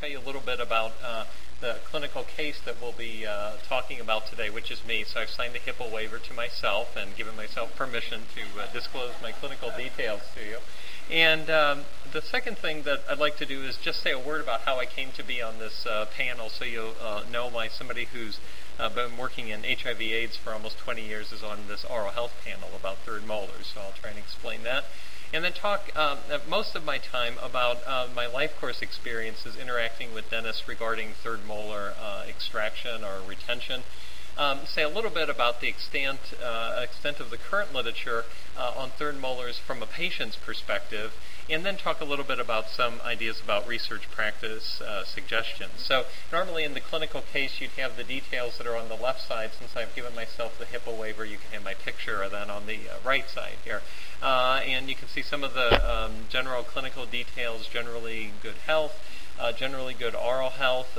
tell you a little bit about the clinical case that we'll be talking about today, which is me. So I've signed a HIPAA waiver to myself and given myself permission to disclose my clinical details to you. And the second thing that I'd like to do is just say a word about how I came to be on this panel, so you'll know why somebody who's been working in HIV/AIDS for almost 20 years is on this oral health panel about third molars. So I'll try and explain that. And then talk most of my time about my life course experiences interacting with dentists regarding third molar extraction or retention. Say a little bit about the extent of the current literature on third molars from a patient's perspective, and then talk a little bit about some ideas about research practice suggestions. So normally in the clinical case you'd have the details that are on the left side. Since I've given myself the HIPAA waiver, you can have my picture then on the right side here. And you can see some of the general clinical details, generally good health, generally good oral health.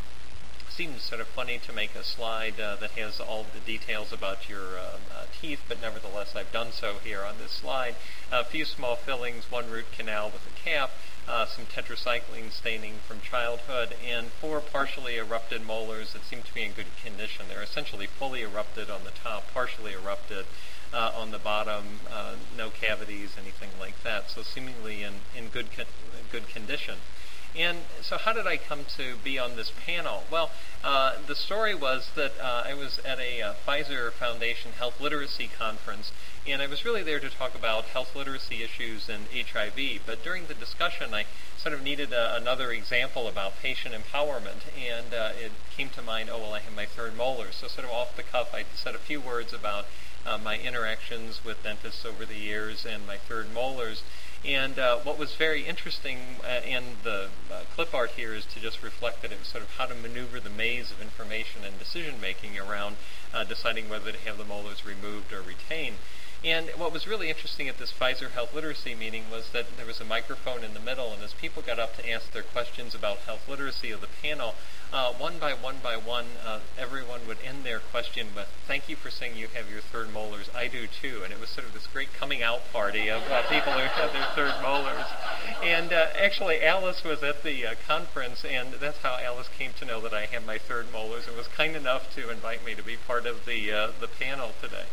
Seems sort of funny to make a slide that has all the details about your teeth, but nevertheless I've done so here on this slide. A few small fillings, one root canal with a cap, some tetracycline staining from childhood, and 4 partially erupted molars that seem to be in good condition. They're essentially fully erupted on the top, partially erupted on the bottom, no cavities, anything like that, so seemingly in good condition. And so how did I come to be on this panel? Well, the story was that I was at a Pfizer Foundation Health Literacy Conference, and I was really there to talk about health literacy issues and HIV. But during the discussion, I sort of needed another example about patient empowerment, and it came to mind, oh, well, I have my third molar. So sort of off the cuff, I said a few words about my interactions with dentists over the years and my third molars. And what was very interesting in the clip art here is to just reflect that it was sort of how to maneuver the maze of information and decision making around deciding whether to have the molars removed or retained. And what was really interesting at this Pfizer Health Literacy meeting was that there was a microphone in the middle, and as people got up to ask their questions about health literacy of the panel, one by one, everyone would end their question with, "Thank you for saying you have your third molars. I do too." And it was sort of this great coming out party of people who had their third molars. And actually, Alice was at the conference, and that's how Alice came to know that I had my third molars, and was kind enough to invite me to be part of the panel today.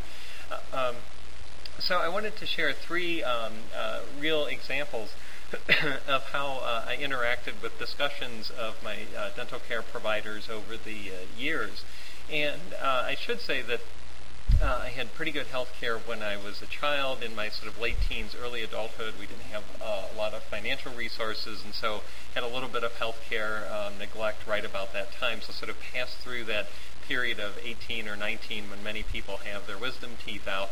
So I wanted to share 3 real examples of how I interacted with discussions of my dental care providers over the years. And I should say that I had pretty good health care when I was a child. In my sort of late teens, early adulthood, we didn't have a lot of financial resources, and so had a little bit of health care neglect right about that time. So sort of passed through that period of 18 or 19 when many people have their wisdom teeth out,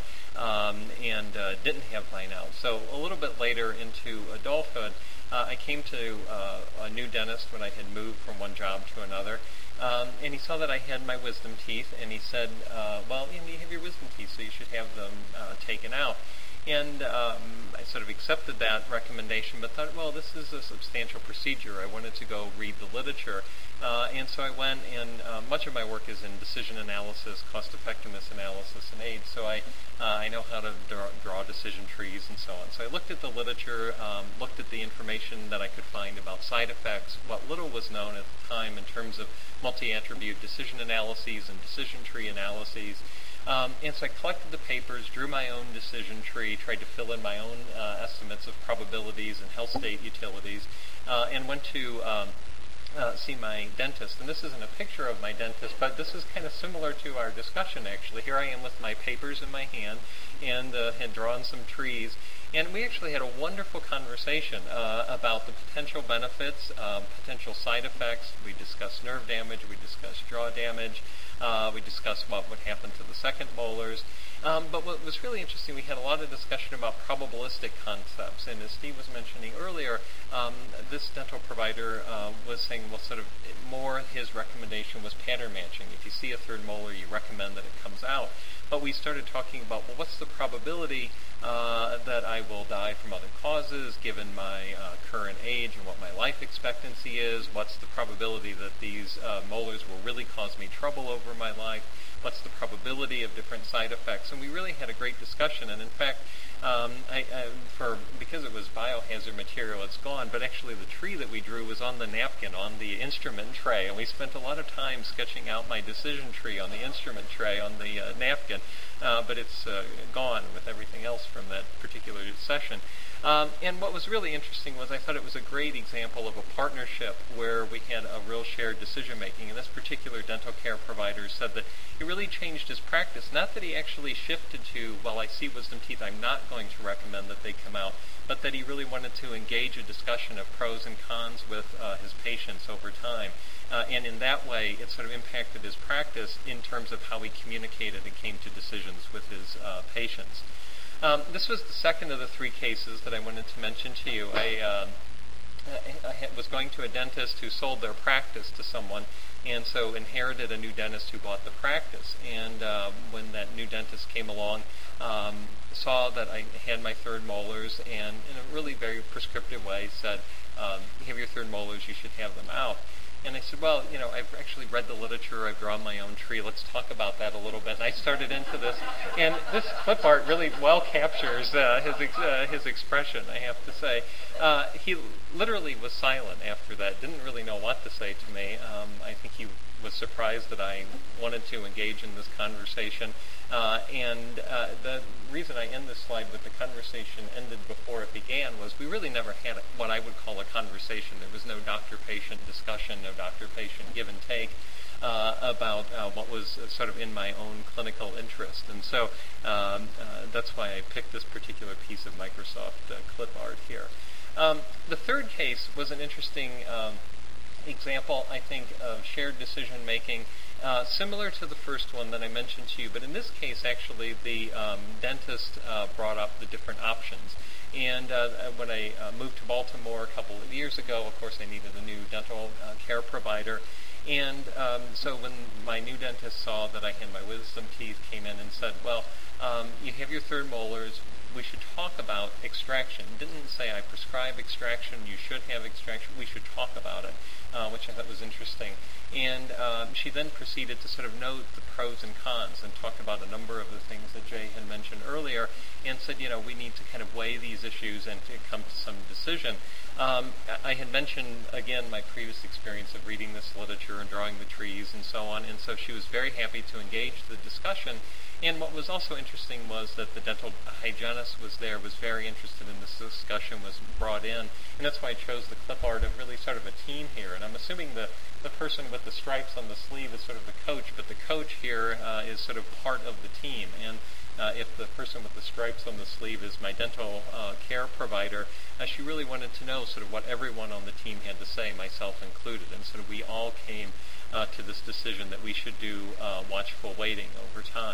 and didn't have mine out. So a little bit later into adulthood, I came to a new dentist when I had moved from one job to another, and he saw that I had my wisdom teeth, and he said, well, you have your wisdom teeth, so you should have them taken out. And I sort of accepted that recommendation, but thought, well, this is a substantial procedure. I wanted to go read the literature. And so I went, and much of my work is in decision analysis, cost-effectiveness analysis, and AIDS. So I know how to draw decision trees and so on. So I looked at the literature, looked at the information that I could find about side effects, what little was known at the time in terms of multi-attribute decision analyses and decision tree analyses. And so I collected the papers, drew my own decision tree, tried to fill in my own estimates of probabilities and health state utilities, and went to see my dentist. And this isn't a picture of my dentist, but this is kind of similar to our discussion, actually. Here I am with my papers in my hand and had drawn some trees. And we actually had a wonderful conversation about the potential benefits, potential side effects. We discussed nerve damage. We discussed jaw damage. We discussed what would happen to the second molars. But what was really interesting, we had a lot of discussion about probabilistic concepts. And as Steve was mentioning earlier, this dental provider was saying, well, sort of more his recommendation was pattern matching. If you see a third molar, you recommend that it comes out. But we started talking about, well, what's the probability that I I will die from other causes given my current age and what my life expectancy is. What's the probability that these molars will really cause me trouble over my life? What's the probability of different side effects? And we really had a great discussion. And in fact, because it was biohazard material, it's gone, but actually the tree that we drew was on the napkin, on the instrument tray, and we spent a lot of time sketching out my decision tree on the instrument tray on the napkin, but it's gone with everything else from that particular session. And what was really interesting was I thought it was a great example of a partnership where we had a real shared decision-making. And this particular dental care provider said that he really changed his practice. Not that he actually shifted to, well, I see wisdom teeth, I'm not going to recommend that they come out, but that he really wanted to engage a discussion of pros and cons with his patients over time. And in that way, it sort of impacted his practice in terms of how he communicated and came to decisions with his patients. This was the second of the three cases that I wanted to mention to you. I was going to a dentist who sold their practice to someone, and so inherited a new dentist who bought the practice. And when that new dentist came along, saw that I had my third molars, and in a really very prescriptive way said, you have your third molars, you should have them out. And I said, well, I've actually read the literature, I've drawn my own tree, let's talk about that a little bit. And I started into this, and this clip art really well captures his expression, I have to say. He literally was silent after that, didn't really know what to say to me. I think he was surprised that I wanted to engage in this conversation. And the reason I end this slide with the conversation ended before it began was we really never had what I would call a conversation. There was no doctor-patient discussion, no doctor-patient give and take about what was sort of in my own clinical interest. And so that's why I picked this particular piece of Microsoft clip art here. The third case was an interesting example, I think, of shared decision-making, similar to the first one that I mentioned to you, but in this case, actually, the dentist brought up the different options. And when I moved to Baltimore a couple of years ago, of course, I needed a new dental care provider. And so when my new dentist saw that I had my wisdom teeth, came in and said, well, you have your third molars, we should talk about extraction. Didn't say I prescribe extraction, you should have extraction, we should talk about it, which I thought was interesting. And she then proceeded to sort of note the pros and cons and talk about a number of the things that Jay had mentioned earlier, and said, we need to kind of weigh these issues and to come to some decision. I had mentioned, again, my previous experience of reading this literature and drawing the trees and so on, and so she was very happy to engage the discussion. And what was also interesting was that the dental hygienist was there, was very interested in this discussion, was brought in, and that's why I chose the clip art of really sort of a team here. And I'm assuming the person with the stripes on the sleeve is sort of the coach, but the coach here is sort of part of the team. And if the person with the stripes on the sleeve is my dental care provider, she really wanted to know sort of what everyone on the team had to say, myself included. And sort of we all came to this decision that we should do watchful waiting over time.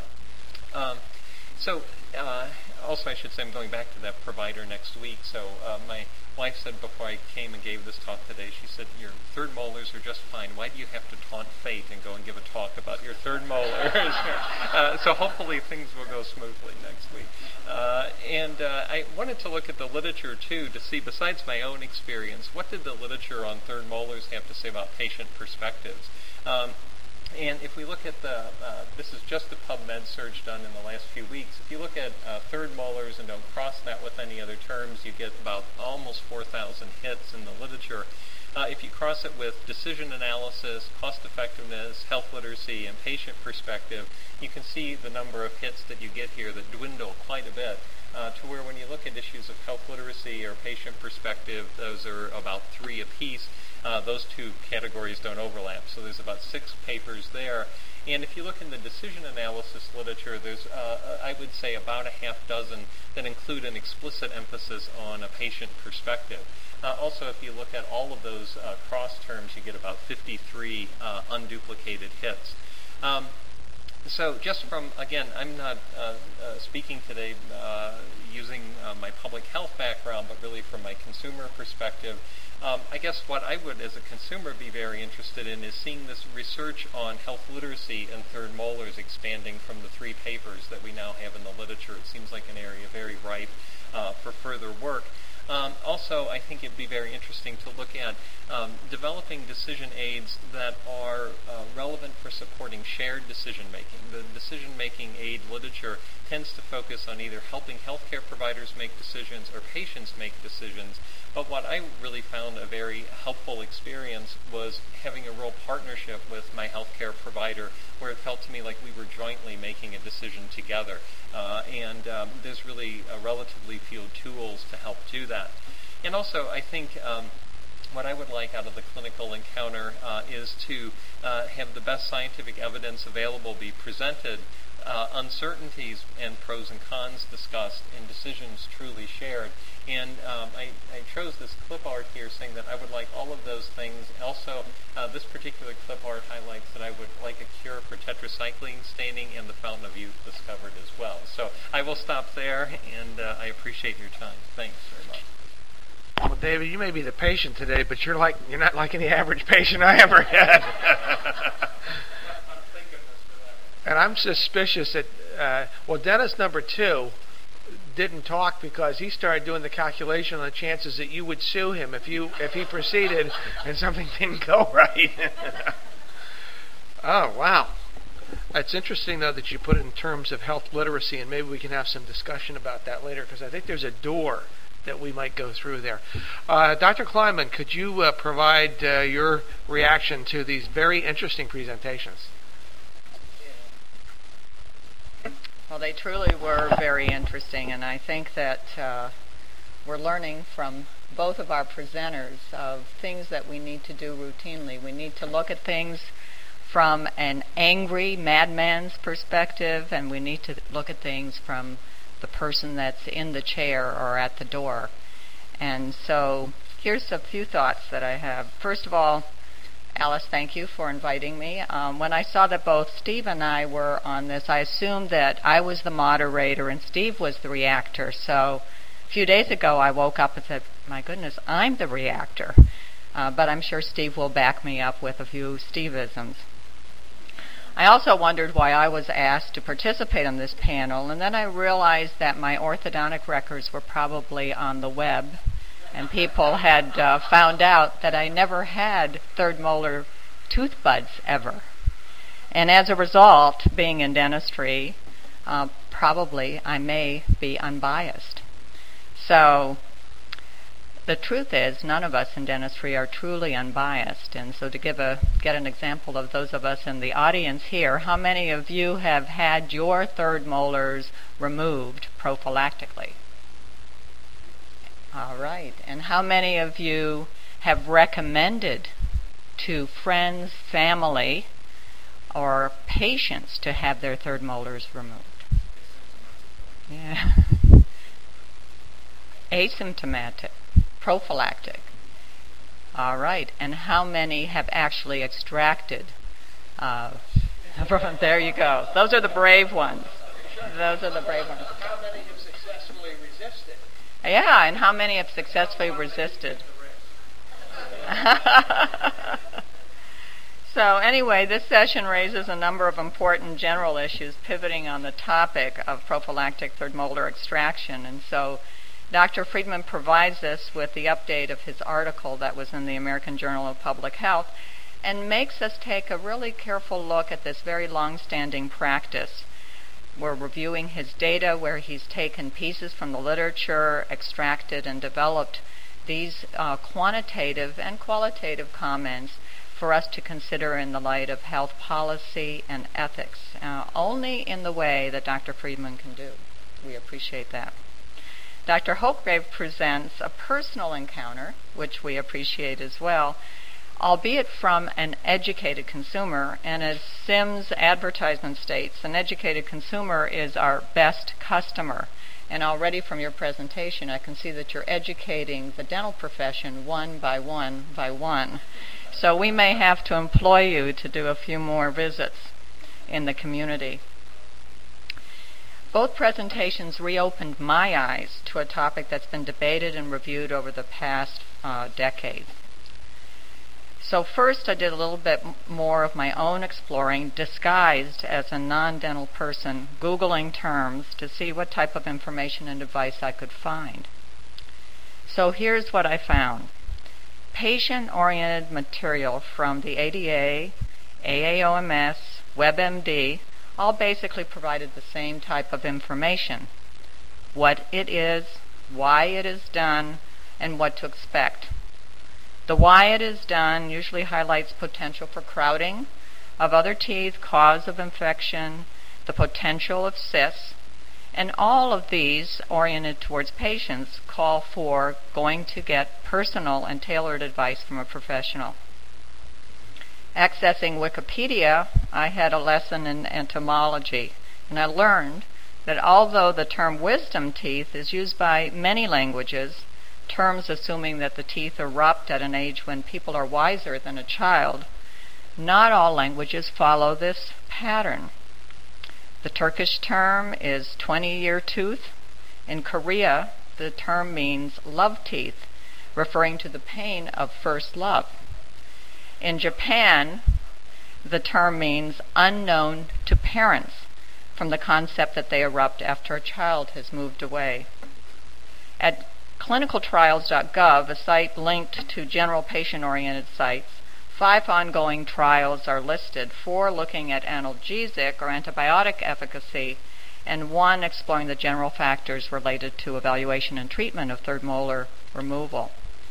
Also I should say I'm going back to that provider next week. So my wife said before I came and gave this talk today, she said, your third molars are just fine. Why do you have to taunt fate and go and give a talk about your third molars? So hopefully things will go smoothly next week. I wanted to look at the literature too to see, besides my own experience, what did the literature on third molars have to say about patient perspectives? And if we look at this is just the PubMed search done in the last few weeks. If you look at third molars and don't cross that with any other terms, you get about almost 4,000 hits in the literature. If you cross it with decision analysis, cost effectiveness, health literacy, and patient perspective, you can see the number of hits that you get here that dwindle quite a bit. To where when you look at issues of health literacy or patient perspective, those are about 3 apiece. Those two categories don't overlap, so there's about 6 papers there. And if you look in the decision analysis literature, there's, I would say, about a half dozen that include an explicit emphasis on a patient perspective. Also, if you look at all of those cross terms, you get about 53 unduplicated hits. So just from, again, I'm not speaking today using my public health background, but really from my consumer perspective. I guess what I would, as a consumer, be very interested in is seeing this research on health literacy and third molars expanding from the 3 papers that we now have in the literature. It seems like an area very ripe for further work. Also, I think it'd be very interesting to look at developing decision aids that are relevant for supporting shared decision making. The decision making aid literature tends to focus on either helping healthcare providers make decisions or patients make decisions. But what I really found a very helpful experience was having a real partnership with my healthcare provider, where it felt to me like we were jointly making a decision together. And there's really relatively few tools to help do that. And also, I think what I would like out of the clinical encounter is to have the best scientific evidence available be presented, uncertainties and pros and cons discussed, and decisions truly shared. And I chose this clip art here saying that I would like all of those things. Also, this particular clip art highlights that I would like a cure for tetracycline staining and the Fountain of Youth discovered as well. So I will stop there, and I appreciate your time. Thanks very much. Well, David, you may be the patient today, but you're not like any average patient I ever had. And I'm suspicious that, dentist number 2 didn't talk because he started doing the calculation on the chances that you would sue him if he proceeded and something didn't go right. Oh, wow. It's interesting, though, that you put it in terms of health literacy, and maybe we can have some discussion about that later, because I think there's a door that we might go through there. Dr. Kleinman, could you provide your reaction to these very interesting presentations? Well, they truly were very interesting, and I think that we're learning from both of our presenters of things that we need to do routinely. We need to look at things from an angry madman's perspective, and we need to look at things from the person that's in the chair or at the door. And so here's a few thoughts that I have. First of all, Alice, thank you for inviting me. When I saw that both Steve and I were on this, I assumed that I was the moderator and Steve was the reactor. So a few days ago, I woke up and said, my goodness, I'm the reactor. But I'm sure Steve will back me up with a few Steve-isms. I also wondered why I was asked to participate on this panel, and then I realized that my orthodontic records were probably on the web, and people had found out that I never had third molar tooth buds ever. And as a result, being in dentistry, probably I may be unbiased. So the truth is, none of us in dentistry are truly unbiased. And so to get an example of those of us in the audience here, how many of you have had your third molars removed prophylactically? All right. And how many of you have recommended to friends, family, or patients to have their third molars removed? Yeah. Asymptomatic. Prophylactic. All right. And how many have actually extracted? There you go. Those are the brave ones. Those are the brave ones. How many have successfully resisted? Yeah, and how many have successfully resisted? So anyway, this session raises a number of important general issues pivoting on the topic of prophylactic third molar extraction. And so Dr. Friedman provides us with the update of his article that was in the American Journal of Public Health and makes us take a really careful look at this very long-standing practice. We're reviewing his data where he's taken pieces from the literature, extracted and developed these quantitative and qualitative comments for us to consider in the light of health policy and ethics, only in the way that Dr. Friedman can do. We appreciate that. Dr. Hochgrave presents a personal encounter, which we appreciate as well, albeit from an educated consumer. And as Sims' advertisement states, an educated consumer is our best customer. And already from your presentation, I can see that you're educating the dental profession one by one by one. So we may have to employ you to do a few more visits. in the community. Both presentations reopened my eyes to a topic that's been debated and reviewed over the past decade. So first I did a little bit more of my own exploring, disguised as a non-dental person, Googling terms to see what type of information and advice I could find. So here's what I found. Patient-oriented material from the ADA, AAOMS, WebMD, all basically provided the same type of information. What it is, why it is done, and what to expect. The why it is done usually highlights potential for crowding of other teeth, cause of infection, the potential of cysts, and all of these oriented towards patients call for going to get personal and tailored advice from a professional. Accessing Wikipedia, I had a lesson in entomology, and I learned that although the term wisdom teeth is used by many languages, terms assuming that the teeth erupt at an age when people are wiser than a child, not all languages follow this pattern. The Turkish term is 20-year tooth. In Korea, the term means love teeth, referring to the pain of first love. In Japan, the term means unknown to parents, from the concept that they erupt after a child has moved away. At clinicaltrials.gov, a site linked to general patient-oriented sites, 5 ongoing trials are listed, 4 looking at analgesic or antibiotic efficacy, and 1 exploring the general factors related to evaluation and treatment of third molar removal.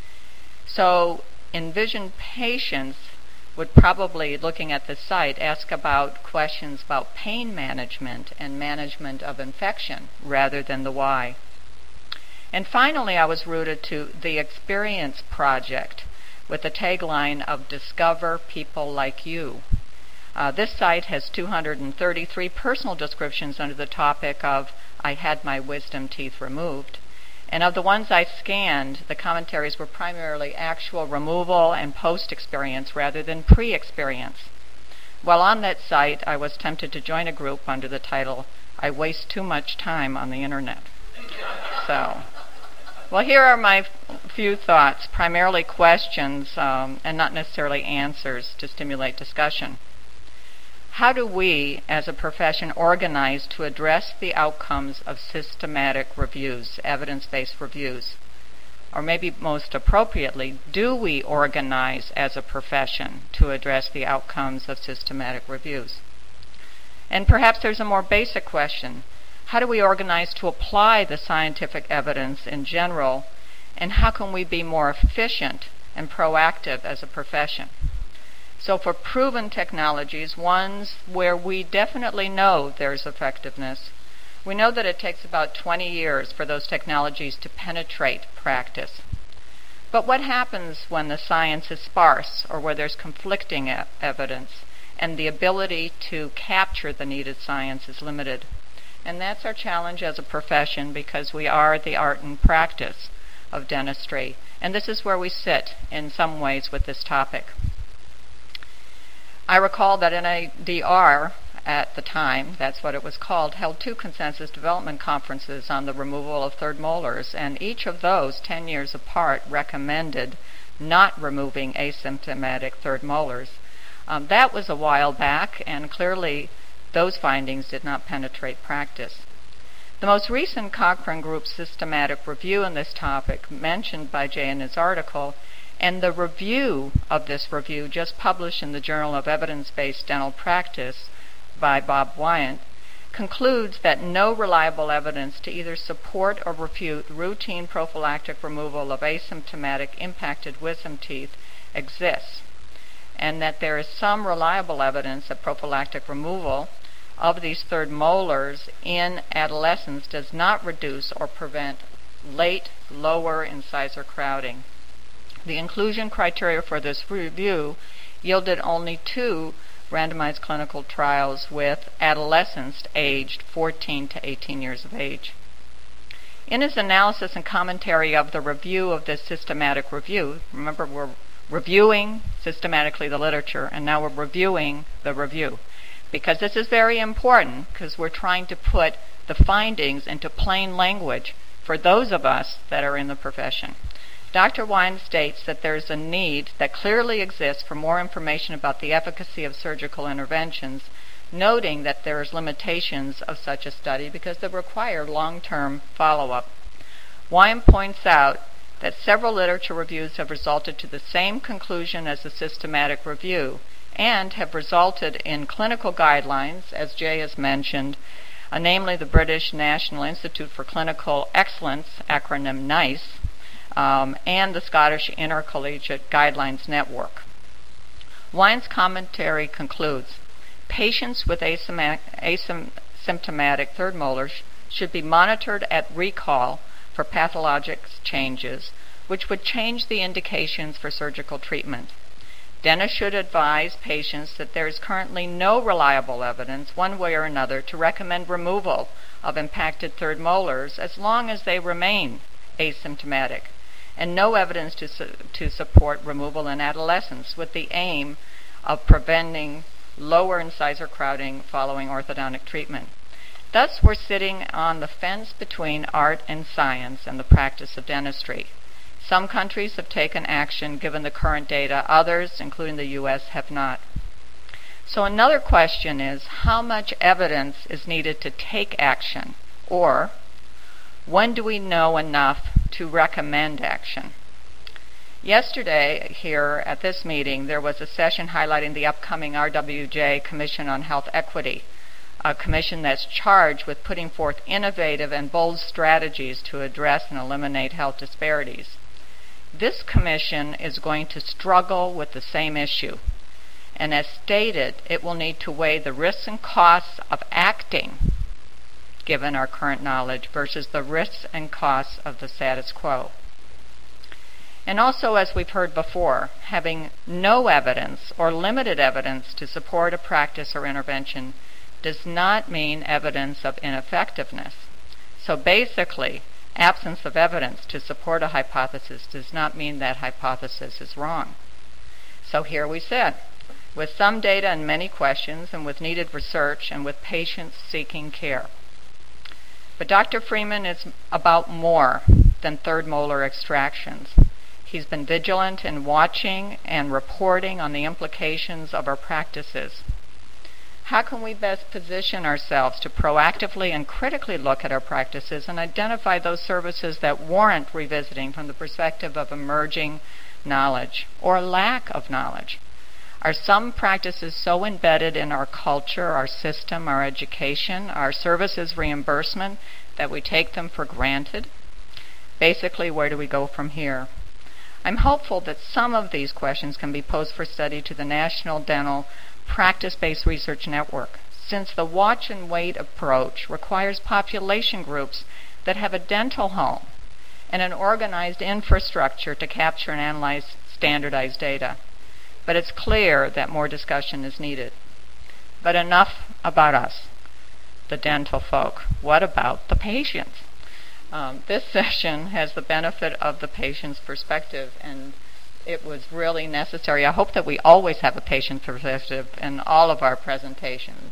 So, envisioned patients would probably, looking at the site, ask about questions about pain management and management of infection rather than the why. And finally, I was rooted to the Experience Project with the tagline of Discover People Like You. This site has 233 personal descriptions under the topic of I had my wisdom teeth removed. And of the ones I scanned, the commentaries were primarily actual removal and post-experience rather than pre-experience. While on that site, I was tempted to join a group under the title, I Waste Too Much Time on the Internet. Well, here are my few thoughts, primarily questions and not necessarily answers to stimulate discussion. How do we, as a profession, organize to address the outcomes of systematic reviews, evidence-based reviews? Or maybe most appropriately, do we organize as a profession to address the outcomes of systematic reviews? And perhaps there's a more basic question. How do we organize to apply the scientific evidence in general, and how can we be more efficient and proactive as a profession? So for proven technologies, ones where we definitely know there's effectiveness, we know that it takes about 20 years for those technologies to penetrate practice. But what happens when the science is sparse or where there's conflicting evidence and the ability to capture the needed science is limited? And that's our challenge as a profession, because we are the art and practice of dentistry. And this is where we sit in some ways with this topic. I recall that NADR at the time, that's what it was called, held 2 consensus development conferences on the removal of third molars, and each of those, 10 years apart, recommended not removing asymptomatic third molars. That was a while back, and clearly those findings did not penetrate practice. The most recent Cochrane Group systematic review on this topic, mentioned by Jay in his article, and the review of this review just published in the Journal of Evidence-Based Dental Practice by Bob Wyant, concludes that no reliable evidence to either support or refute routine prophylactic removal of asymptomatic impacted wisdom teeth exists, and that there is some reliable evidence that prophylactic removal of these third molars in adolescence does not reduce or prevent late, lower incisor crowding. The inclusion criteria for this review yielded only 2 randomized clinical trials with adolescents aged 14 to 18 years of age. In his analysis and commentary of the review of this systematic review, remember we're reviewing systematically the literature, and now we're reviewing the review. because this is very important, because we're trying to put the findings into plain language for those of us that are in the profession. Dr. Wine states that there's a need that clearly exists for more information about the efficacy of surgical interventions, noting that there is limitations of such a study because they require long-term follow-up. Wine points out that several literature reviews have resulted to the same conclusion as the systematic review and have resulted in clinical guidelines, as Jay has mentioned, namely the British National Institute for Clinical Excellence, acronym NICE, and the Scottish Intercollegiate Guidelines Network. Wine's commentary concludes, patients with asymptomatic third molars should be monitored at recall for pathologic changes, which would change the indications for surgical treatment. Dentists should advise patients that there is currently no reliable evidence, one way or another, to recommend removal of impacted third molars as long as they remain asymptomatic, and no evidence to support removal in adolescents with the aim of preventing lower incisor crowding following orthodontic treatment. Thus, we're sitting on the fence between art and science and the practice of dentistry. Some countries have taken action given the current data. Others, including the U.S., have not. So another question is, how much evidence is needed to take action? Or, when do we know enough to recommend action? Yesterday, here at this meeting, there was a session highlighting the upcoming RWJ Commission on Health Equity, a commission that's charged with putting forth innovative and bold strategies to address and eliminate health disparities. This commission is going to struggle with the same issue, and as stated, it will need to weigh the risks and costs of acting, given our current knowledge, versus the risks and costs of the status quo. And also, as we've heard before, having no evidence or limited evidence to support a practice or intervention does not mean evidence of ineffectiveness. So basically, absence of evidence to support a hypothesis does not mean that hypothesis is wrong. So here we sit, with some data and many questions, and with needed research, and with patients seeking care. But Dr. Freeman is about more than third molar extractions. He's been vigilant in watching and reporting on the implications of our practices. How can we best position ourselves to proactively and critically look at our practices and identify those services that warrant revisiting from the perspective of emerging knowledge or lack of knowledge? Are some practices so embedded in our culture, our system, our education, our services reimbursement that we take them for granted? Basically, where do we go from here? I'm hopeful that some of these questions can be posed for study to the National Dental Practice-Based Research Network, since the watch and wait approach requires population groups that have a dental home and an organized infrastructure to capture and analyze standardized data. But it's clear that more discussion is needed. But enough about us, the dental folk. What about the patients? This session has the benefit of the patient's perspective, and it was really necessary. I hope that we always have a patient perspective in all of our presentations.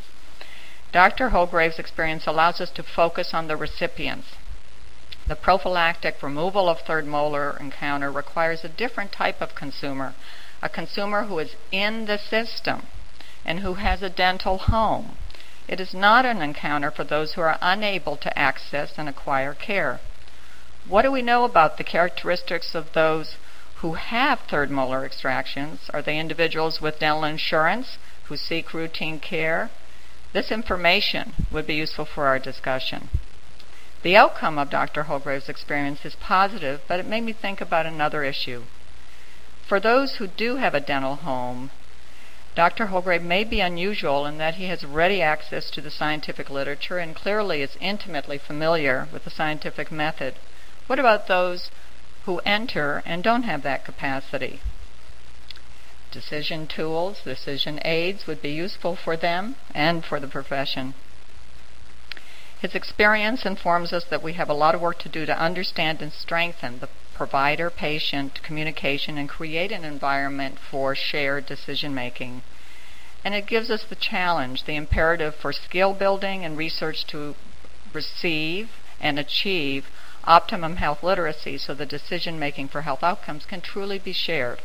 Dr. Holgrave's experience allows us to focus on the recipients. The prophylactic removal of third molar encounter requires a different type of consumer, a consumer who is in the system and who has a dental home. It is not an encounter for those who are unable to access and acquire care. What do we know about the characteristics of those who have third molar extractions? Are they individuals with dental insurance who seek routine care? This information would be useful for our discussion. The outcome of Dr. Holgrave's experience is positive, but it made me think about another issue. For those who do have a dental home, Dr. Holgrave may be unusual in that he has ready access to the scientific literature and clearly is intimately familiar with the scientific method. What about those who enter and don't have that capacity? Decision tools, decision aids would be useful for them and for the profession. His experience informs us that we have a lot of work to do to understand and strengthen the provider-patient communication and create an environment for shared decision-making. And it gives us the challenge, the imperative for skill building and research to receive and achieve optimum health literacy so the decision making for health outcomes can truly be shared.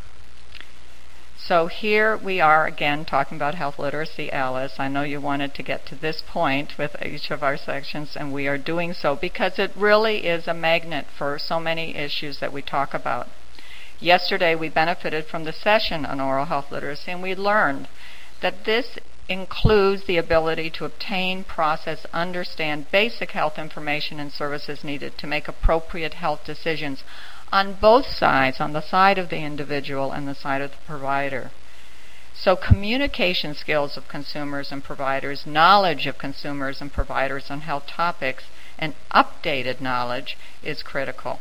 So here we are again talking about health literacy, Alice. I know you wanted to get to this point with each of our sections, and we are doing so because it really is a magnet for so many issues that we talk about. Yesterday we benefited from the session on oral health literacy, and we learned that this includes the ability to obtain, process, understand basic health information and services needed to make appropriate health decisions on both sides, on the side of the individual and the side of the provider. So communication skills of consumers and providers, knowledge of consumers and providers on health topics, and updated knowledge is critical.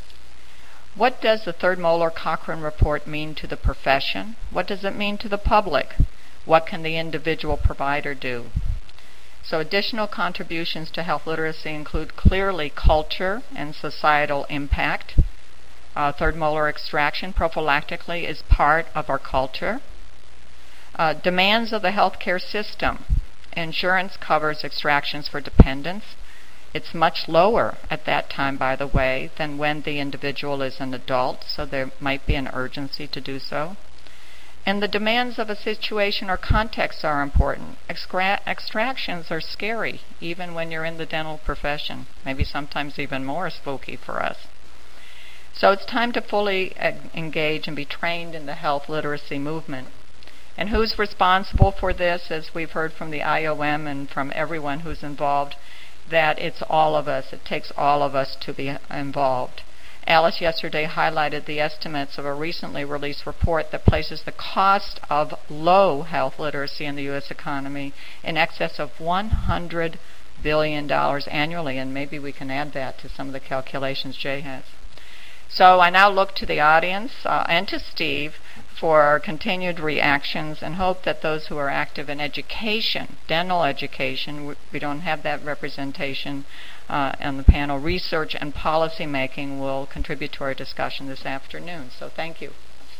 What does the Third Moeller Cochrane Report mean to the profession? What does it mean to the public? What can the individual provider do? So additional contributions to health literacy include clearly culture and societal impact. Third molar extraction prophylactically is part of our culture. Demands of the healthcare system. Insurance covers extractions for dependents. It's much lower at that time, by the way, than when the individual is an adult, so there might be an urgency to do so. And the demands of a situation or context are important. Extractions are scary, even when you're in the dental profession, maybe sometimes even more spooky for us. So it's time to fully engage and be trained in the health literacy movement. And who's responsible for this? As we've heard from the IOM and from everyone who's involved, that it's all of us. It takes all of us to be involved. Alice yesterday highlighted the estimates of a recently released report that places the cost of low health literacy in the U.S. economy in excess of $100 billion annually, and maybe we can add that to some of the calculations Jay has. So I now look to the audience and to Steve for continued reactions and hope that those who are active in education, dental education, we don't have that representation on the panel, research and policy making will contribute to our discussion this afternoon. So thank you.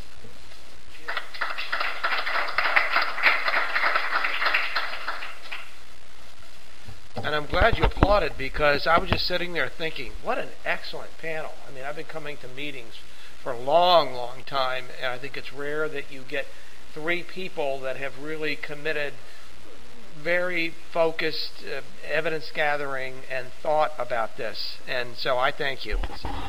And I'm glad you applauded, because I was just sitting there thinking, what an excellent panel. I mean, I've been coming to meetings for a long, long time, and I think it's rare that you get three people that have really committed very focused evidence gathering and thought about this. And so I thank you.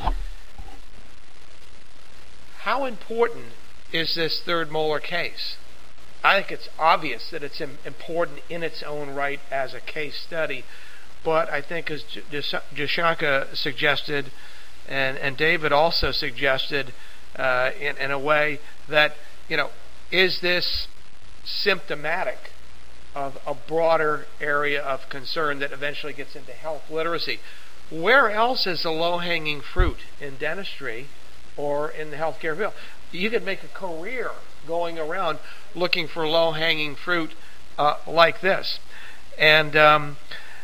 How important is this third molar case? I think it's obvious that it's important in its own right as a case study, but I think, as Jashanka suggested, and David also suggested, in a way that, is this symptomatic of a broader area of concern that eventually gets into health literacy? Where else is the low-hanging fruit in dentistry or in the healthcare field? You could make a career going around looking for low-hanging fruit like this. And I'm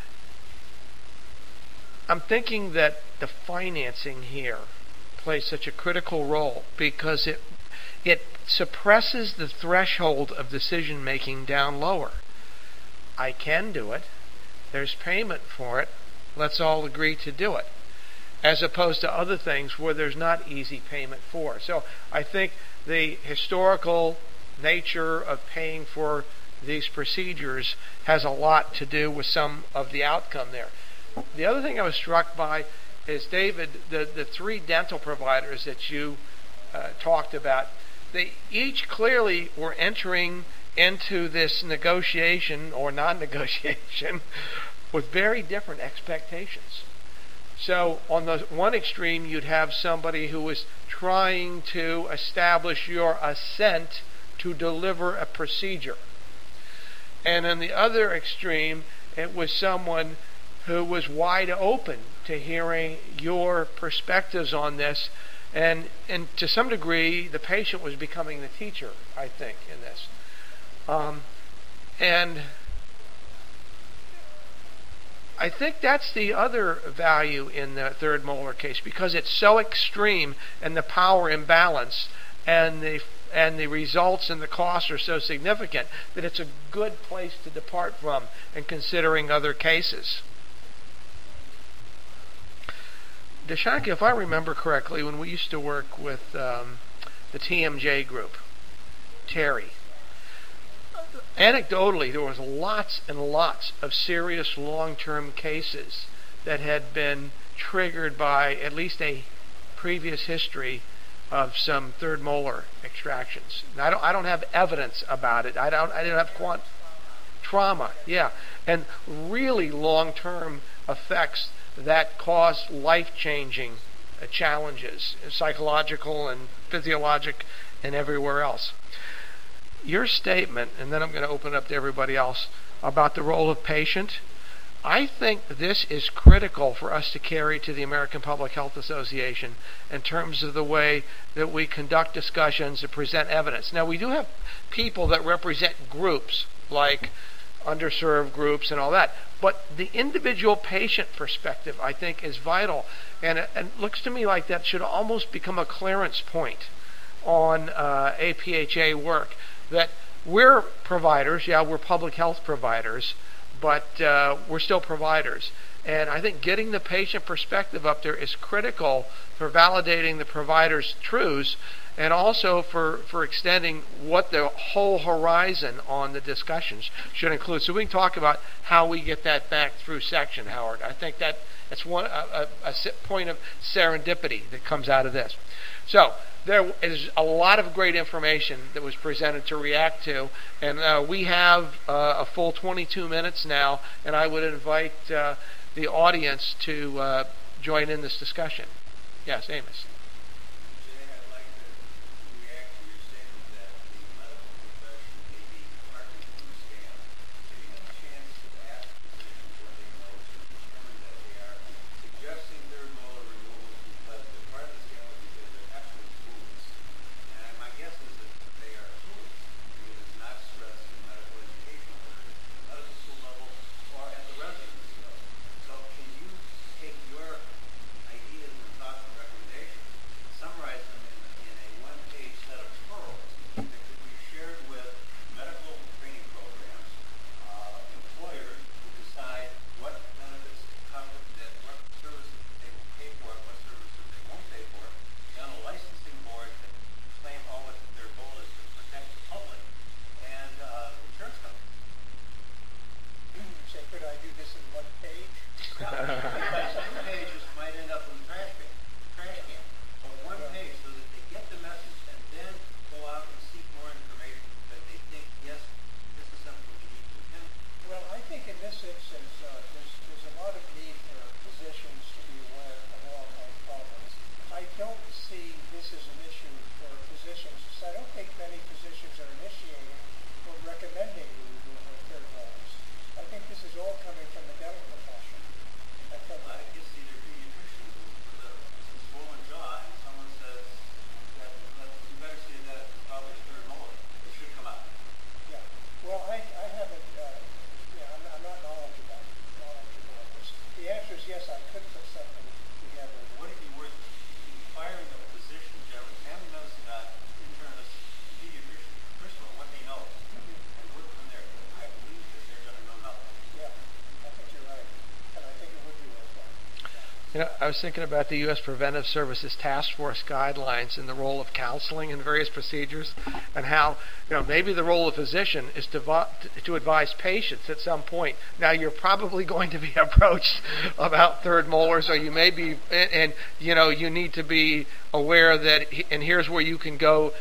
thinking that the financing here plays such a critical role, because it suppresses the threshold of decision-making down lower. I can do it. There's payment for it. Let's all agree to do it. As opposed to other things where there's not easy payment for. So I think the historical nature of paying for these procedures has a lot to do with some of the outcome there. The other thing I was struck by is, David, the three dental providers that you talked about, they each clearly were entering into this negotiation or non-negotiation with very different expectations. So on the one extreme, you'd have somebody who was trying to establish your assent to deliver a procedure. And on the other extreme, it was someone who was wide open to hearing your perspectives on this. And to some degree, the patient was becoming the teacher, I think, in this. And I think that's the other value in the third molar case, because it's so extreme, and the power imbalance and the and the results and the costs are so significant that it's a good place to depart from in considering other cases. Dashanki, if I remember correctly, when we used to work with the TMJ group, Terry, anecdotally, there was lots and lots of serious long-term cases that had been triggered by at least a previous history of some third molar extractions. Now, I don't have evidence about it. I didn't have trauma, yeah, and really long-term effects that cause life-changing challenges, psychological and physiologic and everywhere else. Your statement, and then I'm going to open it up to everybody else, about the role of patient, I think this is critical for us to carry to the American Public Health Association in terms of the way that we conduct discussions and present evidence. Now, we do have people that represent groups, like underserved groups and all that, but the individual patient perspective, I think, is vital, and it looks to me like that should almost become a clearance point on APHA work, that we're providers, yeah, we're public health providers, but we're still providers. And I think getting the patient perspective up there is critical for validating the provider's truths and also for extending what the whole horizon on the discussions should include. So we can talk about how we get that back through section, Howard. I think that's one a point of serendipity that comes out of this. So there is a lot of great information that was presented to react to, and we have a full 22 minutes now, and I would invite the audience to join in this discussion. Yes, Amos. You know, I was thinking about the U.S. Preventive Services Task Force guidelines and the role of counseling in various procedures, and how, you know, maybe the role of physician is to advise patients at some point. Now, you're probably going to be approached about third molars, or you may be, and you know, you need to be aware that, and here's where you can go,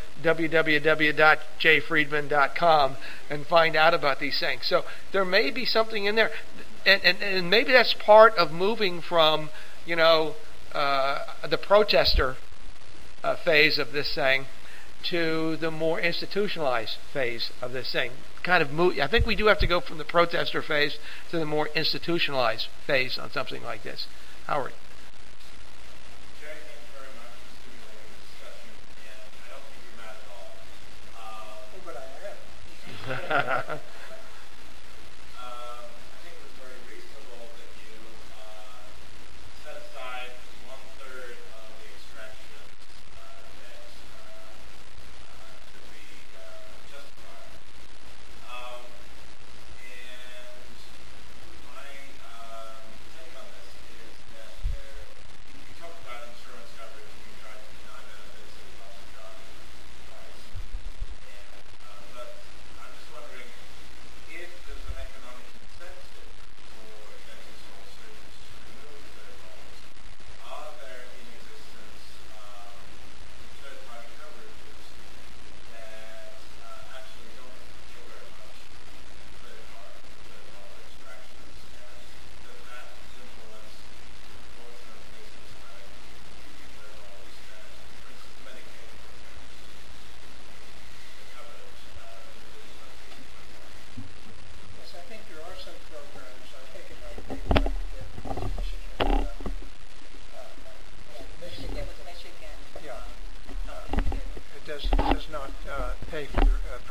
www.jfriedman.com, and find out about these things. So there may be something in there, and maybe that's part of moving from, you know, the protester phase of this thing to the more institutionalized phase of this thing. Kind of move. I think we do have to go from the protester phase to the more institutionalized phase on something like this. Howard. Jerry, thank you very much for stimulating the discussion, and I don't think you're mad at all. But I am.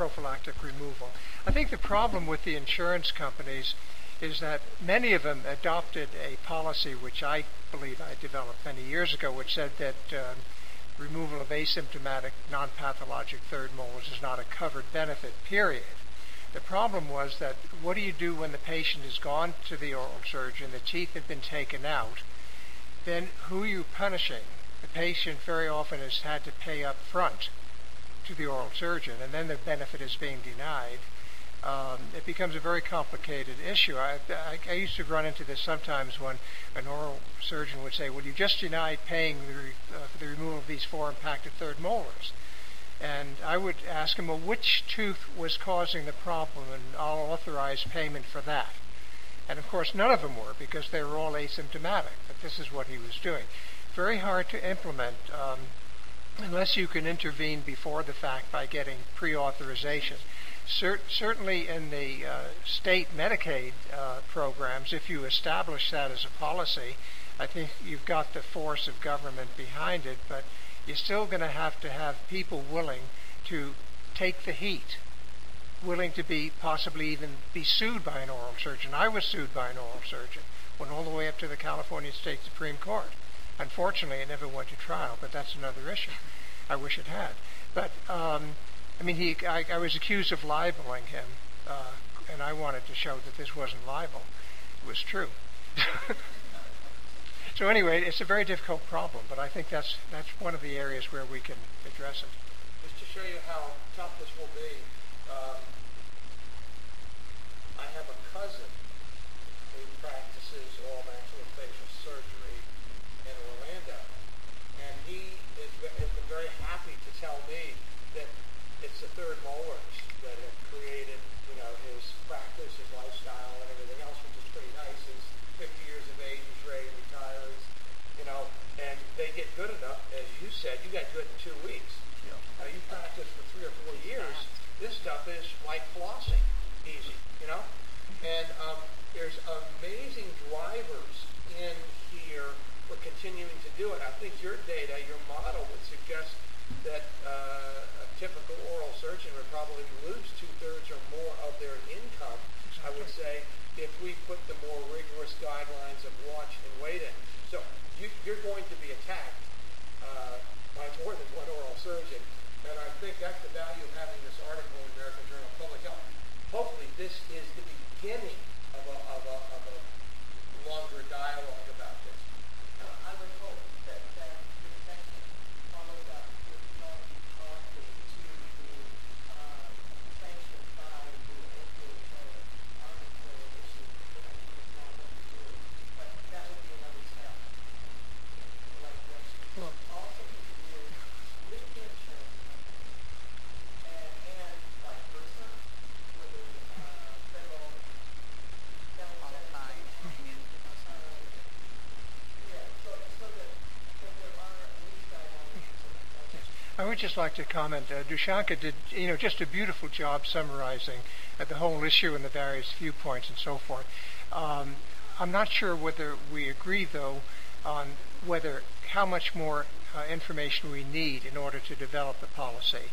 prophylactic removal. I think the problem with the insurance companies is that many of them adopted a policy which I believe I developed many years ago, which said that removal of asymptomatic, non-pathologic third molars is not a covered benefit, period. The problem was that what do you do when the patient has gone to the oral surgeon, the teeth have been taken out, then who are you punishing? The patient very often has had to pay up front to the oral surgeon, and then the benefit is being denied. It becomes a very complicated issue. I used to run into this sometimes when an oral surgeon would say, well, you just denied paying for the removal of these 4 impacted third molars. And I would ask him, well, which tooth was causing the problem, and I'll authorize payment for that. And of course, none of them were, because they were all asymptomatic, but this is what he was doing. Very hard to implement unless you can intervene before the fact by getting pre-authorization. Certainly in the state Medicaid programs, if you establish that as a policy, I think you've got the force of government behind it, but you're still going to have people willing to take the heat, willing to be possibly even be sued by an oral surgeon. I was sued by an oral surgeon, went all the way up to the California State Supreme Court. Unfortunately, it never went to trial, but that's another issue. I wish it had. But I mean, I was accused of libeling him, and I wanted to show that this wasn't libel. It was true. So anyway, it's a very difficult problem, but I think that's one of the areas where we can address it. Just to show you how tough this will be, I have a cousin who practices all maxillofacial surgery in Orlando, and he has been very happy to tell me that it's the third molars that have created, his practice, his lifestyle, and everything else, which is pretty nice. He's 50 years of age, he's ready to retire, and they get good enough, as you said, you got good in 2 weeks. Yeah. You practice for 3 or 4 years, this stuff is like flossing, easy, And there's amazing drivers in here for continuing to do it. I think your data, your model would suggest that a typical oral surgeon would probably lose 2/3 or more of their income, I would say, if we put the more rigorous guidelines of watch and wait in. So you're going to be attacked by more than one oral surgeon, and I think that's the value of having this article in the American Journal of Public Health. Hopefully this is the beginning of a longer dialogue about this. I would hope that the section followed up with going directly to the sanctioned by the APHA arbitrary issue, which I think is not going to do, but that would be another step in the right direction. Well, Also introduce with the insurance company and vice versa with the federal dental Qualified community. so that there are at least guidelines. I would just like to comment. Dushanka did, just a beautiful job summarizing the whole issue and the various viewpoints and so forth. I'm not sure whether we agree, though, on how much more information we need in order to develop the policy.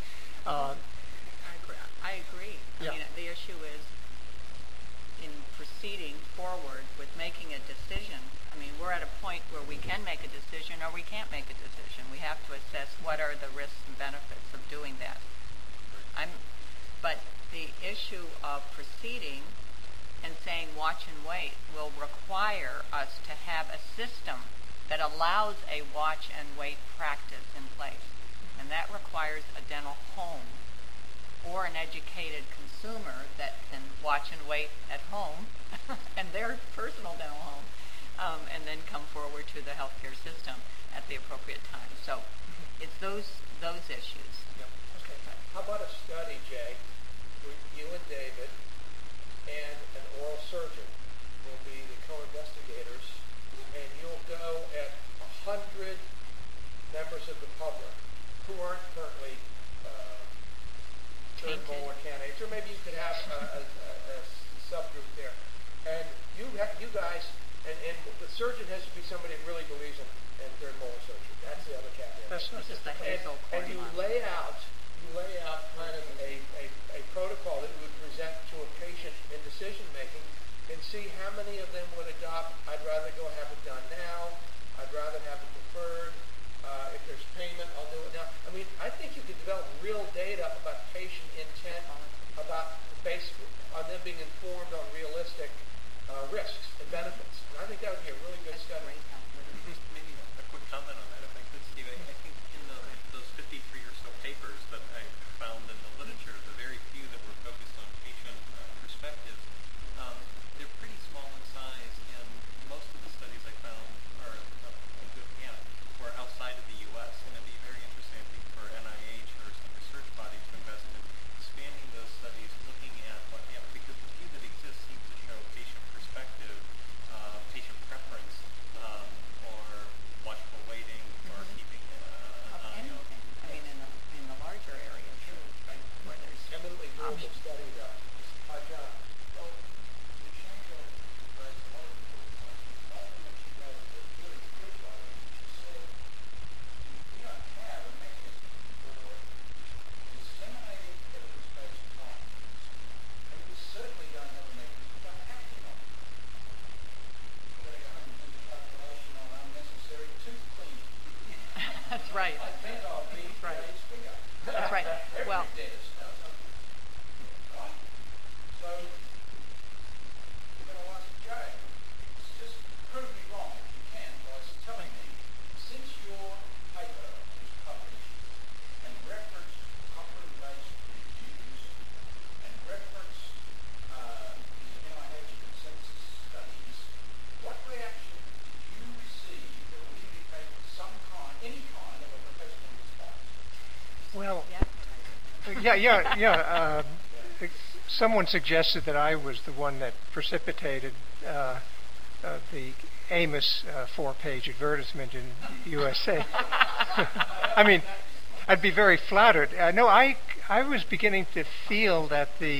I agree. Yeah. I mean, the issue is in proceeding forward with making a decision. I mean, we're at a point where we can make a decision or we can't make a decision. We have to assess what are the risks and benefits of doing that. But the issue of proceeding and saying watch and wait will require us to have a system that allows a watch and wait practice in place. And that requires a dental home or an educated consumer that can watch and wait at home and their personal dental home, and then come forward to the healthcare system at the appropriate time. So it's those issues. Yep. Okay. How about a study, Jay, where you and David and an oral surgeon will be the co-investigators, and you'll go at 100 members of the public who aren't currently third molar candidates, or maybe you could have a subgroup there. And you guys, and the surgeon has to be somebody that really believes in third molar surgery. That's the other caveat. That's not This is the Hazel And you formula. lay out kind of a clinical study, though. John. Well, DeShanto raised a lot of important points. One thing that she raised that really stood by her, she said, we don't have a mechanism for disseminating evidence-based findings, and we certainly don't have a mechanism for acting on it. We've got to go home and do the calculation on unnecessary tooth cleaning. That's right. I think I'll be Right. today's figure. That's right. Every Well, dentist knows something. Right? So, we're going to ask Jay, just prove me wrong if you can by telling me, since your paper was published and referenced competent-based reviews and referenced the NIH consensus studies, what reaction did you receive that would indicate any kind of a professional response? Well, yeah. someone suggested that I was the one that precipitated the Amos 4-page advertisement in USA. I mean, I'd be very flattered. No, I was beginning to feel that the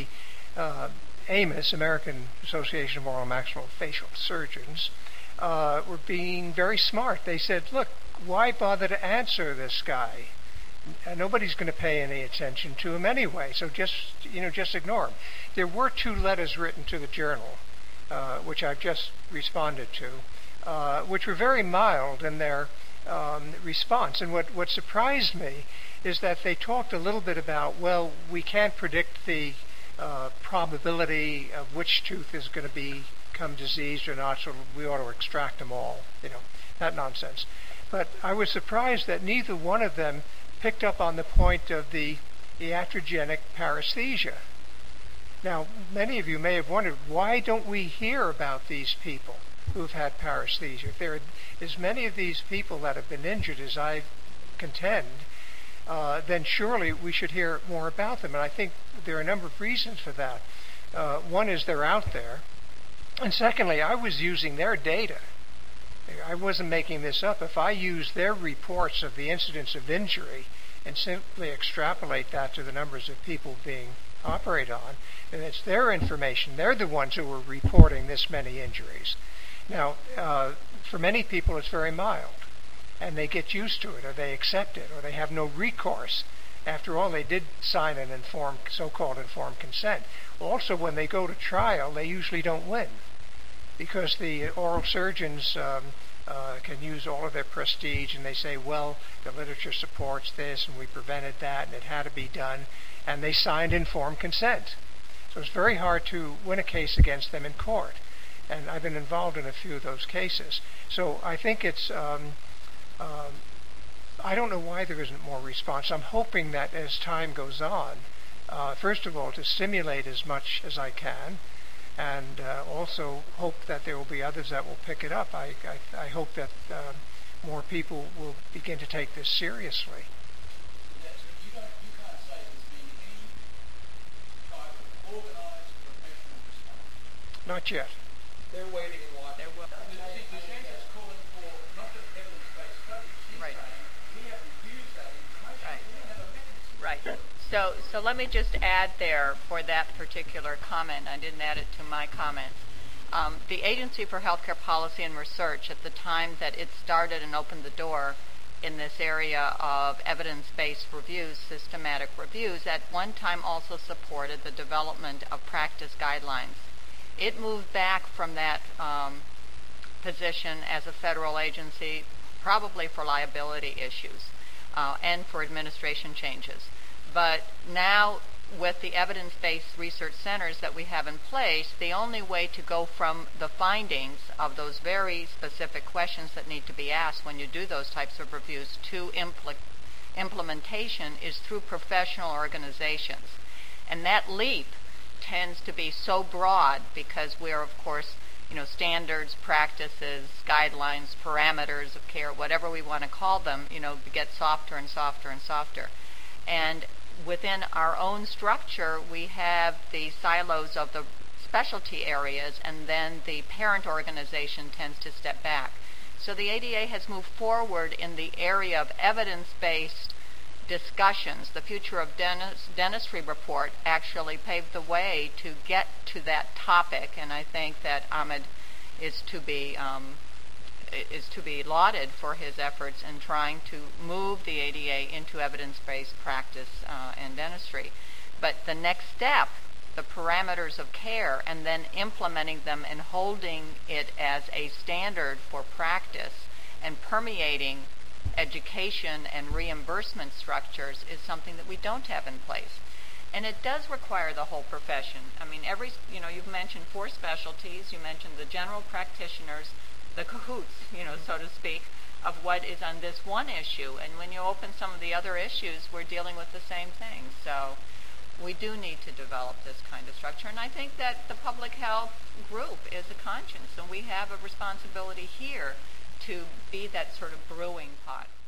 Amos, American Association of Oral and Maxillofacial Surgeons, were being very smart. They said, look, why bother to answer this guy? Nobody's going to pay any attention to him anyway, so just ignore him. There were 2 letters written to the journal, which I've just responded to, which were very mild in their response. And what surprised me is that they talked a little bit about, well, we can't predict the probability of which tooth is going to become diseased or not, so we ought to extract them all, that nonsense. But I was surprised that neither one of them picked up on the point of the iatrogenic paresthesia. Now, many of you may have wondered, why don't we hear about these people who've had paresthesia? If there are as many of these people that have been injured as I contend, then surely we should hear more about them. And I think there are a number of reasons for that. One is they're out there. And secondly, I was using their data. I wasn't making this up. If I use their reports of the incidence of injury and simply extrapolate that to the numbers of people being operated on, then it's their information. They're the ones who are reporting this many injuries. Now, for many people, it's very mild, and they get used to it, or they accept it, or they have no recourse. After all, they did sign an so-called informed consent. Also, when they go to trial, they usually don't win, because the oral surgeons can use all of their prestige, and they say, well, the literature supports this, and we prevented that, and it had to be done, and they signed informed consent. So it's very hard to win a case against them in court, and I've been involved in a few of those cases. So I think it's, I don't know why there isn't more response. I'm hoping that as time goes on, first of all, to stimulate as much as I can, and also hope that there will be others that will pick it up. I hope that more people will begin to take this seriously. Yes, but you can't say there's been any type of organised professional response. Not yet. They're waiting and watching. DeShanto's calling for not just evidence-based studies. She's Right. saying we have to use that information. Right. We don't have a mechanism. Right. So let me just add there for that particular comment. I didn't add it to my comments. The Agency for Healthcare Policy and Research, at the time that it started and opened the door in this area of evidence-based reviews, systematic reviews, at one time also supported the development of practice guidelines. It moved back from that position as a federal agency, probably for liability issues and for administration changes. But now, with the evidence-based research centers that we have in place, the only way to go from the findings of those very specific questions that need to be asked when you do those types of reviews to implementation is through professional organizations. And that leap tends to be so broad because we're, of course, standards, practices, guidelines, parameters of care, whatever we want to call them, get softer and softer and softer. And within our own structure, we have the silos of the specialty areas, and then the parent organization tends to step back. So the ADA has moved forward in the area of evidence-based discussions, the Future of Dentistry report actually paved the way to get to that topic, and I think that Ahmed is to be lauded for his efforts in trying to move the ADA into evidence-based practice in dentistry. But the next step, the parameters of care, and then implementing them and holding it as a standard for practice and permeating education and reimbursement structures is something that we don't have in place. And it does require the whole profession. I mean, you've mentioned 4 specialties. You mentioned the general practitioners, the cahoots, so to speak, of what is on this one issue. And when you open some of the other issues, we're dealing with the same thing. So we do need to develop this kind of structure. And I think that the public health group is a conscience, and we have a responsibility here to be that sort of brewing pot.